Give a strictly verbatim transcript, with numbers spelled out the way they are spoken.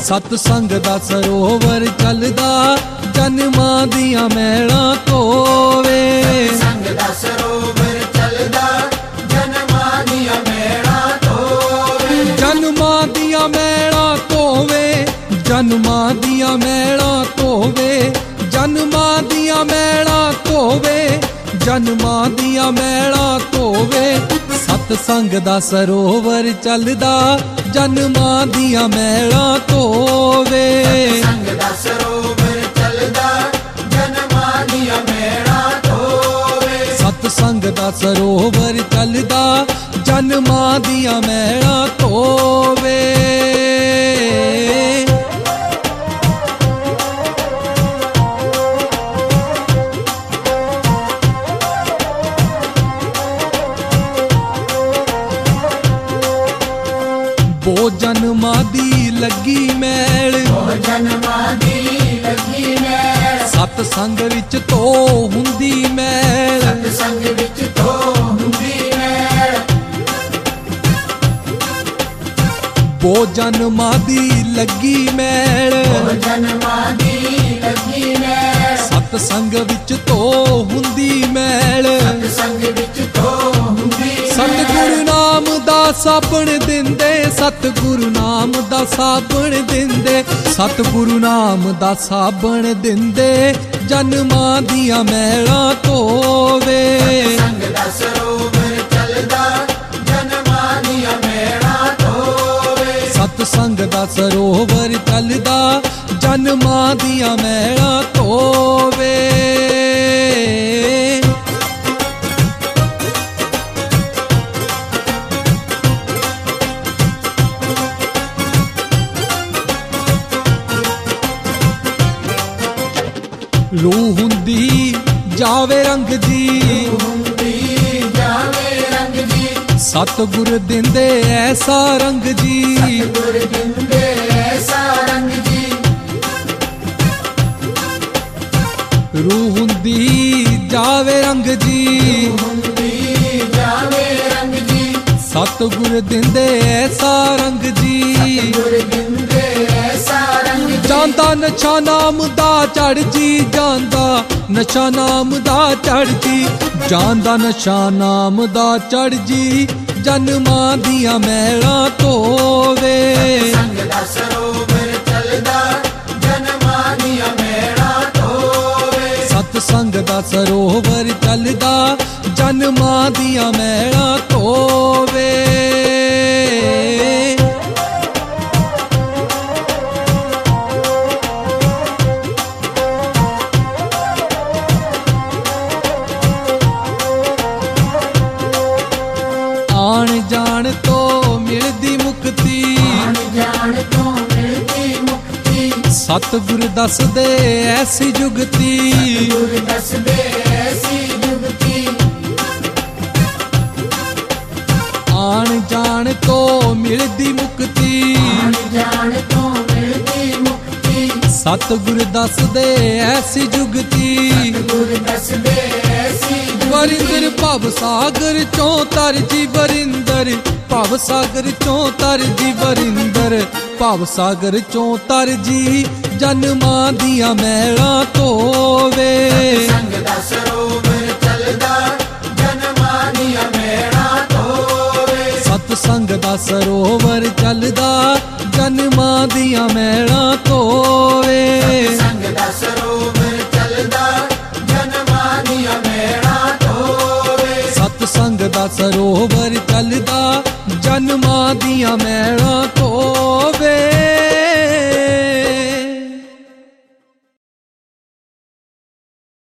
सतसंग दा सरोवर चलदा जन्मां दियां मैलां धोवे। सतसंग दा सरोवर चलदा जन्मां दियां मैलां धोवे। जन्मां दियां मैलां धोवे, जन्मां दियां मैलां धोवे, जन्मां दियां मैलां धोवे, जन्मां दियां मैलां धोवे। सतसंग दा सरोवर चलदा जन्मां दियां मैलां धोवे। सतसंग दा सरोवर चलदा जन्मां दियां मैलां धोवे। सतसंग दा सरोवर चलदा जन्मां दियां मैलां धोवे। वो जन्मां दी लगी मैल, वो जन्मां दी लगी मैल, सतसंग विच तो हुंदी मैल। सतसंग विच तो हुंदी मैल। वो जन्मां दी लगी मैल, वो जन्मां दी लगी मैल, सतसंग विच तो हुंदी मैल। सतसंग विच तो हुंदी सतगुरु नाम दा साबण दिंदे, सतगुरु नाम दा साबण दिंदे, सतगुरु नाम दा साबण दिंदे जन्मां दियां मैलां धोवे। सतसंग दा सरोवर चलदा जन्मां दियां मैलां धोवे। सतसंग दा सरोवर चलदा जन्मां दियां मैलां धोवे। रूह हुंदी जावे रंग जी, हुंदी जावे रंग जी, सतगुर दिंदे ऐसा रंग जी। सतगुर दिंदे ऐसा रंग जी। रूह हुंदी जावे रंग जी, हुंदी जावे रंग जी, सतगुर दिंदे ऐसा रंग जी। सतगुर दिंदे ऐसा रंग जी। ਜਾਂਦਾ ਨਸ਼ਾ ਨਾਮ ਦਾ ਚੜ ਜੀ, ਜਾਂਦਾ ਨਸ਼ਾ ਨਾਮ ਦਾ ਚੜ ਜੀ, ਜਾਂਦਾ ਨਸ਼ਾ ਨਾਮ ਦਾ ਚੜ ਜੀ ਜਨਮਾਂ ਦੀਆਂ ਮੈਲਾਂ ਧੋਵੇ। ਸਤਸੰਗ ਦਾ ਸਰੋਵਰ ਚਲਦਾ ਜਨਮਾਂ ਦੀਆਂ ਮੈਲਾਂ ਧੋਵੇ। ਸਤਸੰਗ ਦਾ ਸਰੋਵਰ ਚੱਲਦਾ ਜਨਮਾਂ ਦੀਆਂ ਮੈਲਾਂ ਧੋਵੇ। आण जान तो मिलदी मुक्ति, आण जान तो मिलदी मुक्ति, सतगुर दस दे ऐसी जुगती। सतगुर दस दे ऐसी जुगती। आण जान तो मिलदी मुक्ति, आण जान तो मिलदी मुक्ति, सतगुर दस दे ऐसी जुगती। सतगुर दस दे ऐसी वरिंदर भव सागर चों तर जी, वरिंदर भव सागर चों तर जी, वरिंदर भव सागर चों तर जी जन्मां दियां मैलां धोवे। सतसंग दा सरोवर चलदा जन्मां दियां मैलां धोवे। सतसंग दा सरोवर चलदा जन्मां दियां मैलां धोवे। सतसंग दा सरोवर चलदा जन्मां दियां मैलां धोवे। सतसंग दा सरोवर चलदा जन्मां दियां मैलां धोवे।